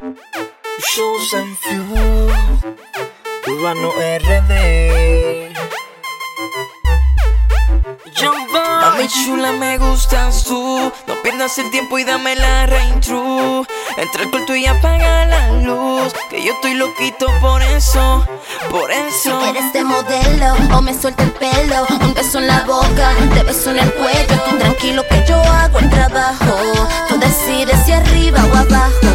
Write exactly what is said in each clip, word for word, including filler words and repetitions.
Chosen Few, Urbano R D. Mami chula, me gustas tú. No pierdas el tiempo y dame la rain true. Entra al cuarto y apaga la luz, que yo estoy loquito por eso, por eso. Si quieres te modelo o me suelta el pelo, un beso en la boca, te beso en el cuello. Tú tranquilo que yo hago el trabajo, tú decides si arriba o abajo.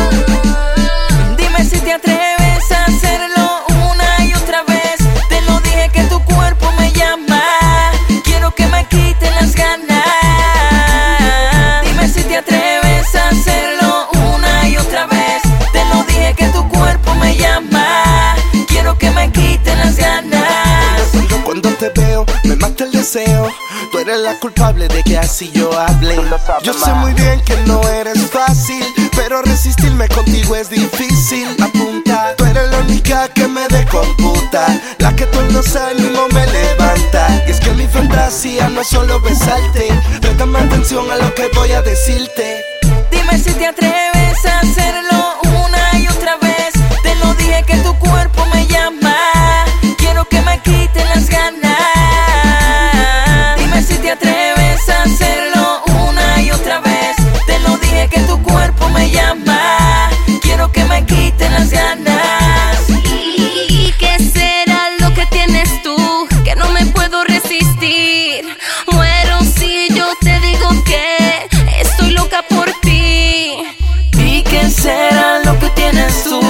Dime si te atreves a hacerlo una y otra vez. Te lo dije que tu cuerpo me llama, quiero que me quite las ganas. Dime si te atreves a hacerlo una y otra vez. Te lo dije que tu cuerpo me llama, quiero que me quite las ganas. Cuando te veo, me mata el deseo. Tú eres la culpable de que así yo hable. Yo sé muy bien que no eres fácil, pero resistirme contigo es difícil. Apunta, tú eres la única que me decomputa, la que tú los ánimos me levanta. Y es que mi fantasía no es solo besarte, préstame atención a lo que voy a decirte. Dime si te atreves a hacerlo una y otra vez. Te lo dije que tu cuerpo me llama, quiero que me quite las ganas. Dime si te atreves a hacerlo una y otra vez. Te lo dije que tu cuerpo me llama, quiero que me quite las ganas. ¿Y qué será lo que tienes tú que no me puedo resistir? Muero si yo te digo que estoy loca por ti. ¿Y qué será lo que tienes tú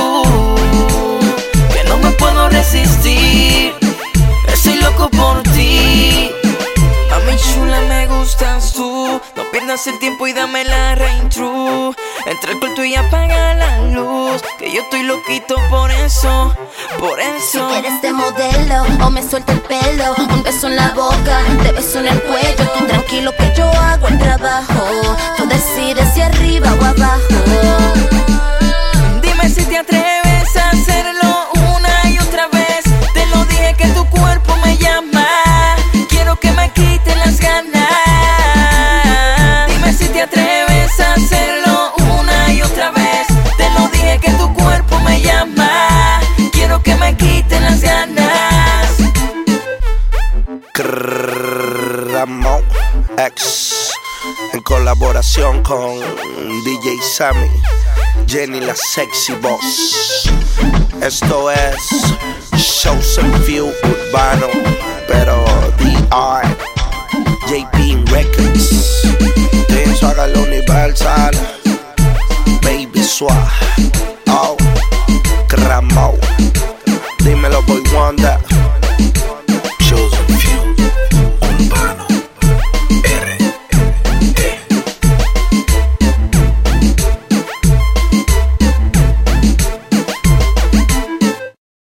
que no me puedo resistir? Estoy loco por ti. Mami chula, me gustas tú. No pierdas el tiempo y dame la rain true. Entra al cuarto y apaga la luz, que yo estoy loquito por eso, por eso. Si quieres te modelo o me suelta el pelo, un beso en la boca, te beso en el cuello. Tú tranquilo que yo hago el trabajo, tú decides si arriba o abajo. Dime si te atreves a hacerlo una y otra vez. Te lo dije que tu cuerpo me llama, quiero que me quite las ganas. Dime si te atreves a hacerlo una y otra vez. Te lo dije que tu cuerpo me llama, quiero que me quite las ganas. Ramón X en colaboración con D J Sammy, Jenny la Sexy Boss. Esto es Chosen Few Urbano, pero D R J P Records. Pienso haga lo universal, Baby Suave, oh, Ramón.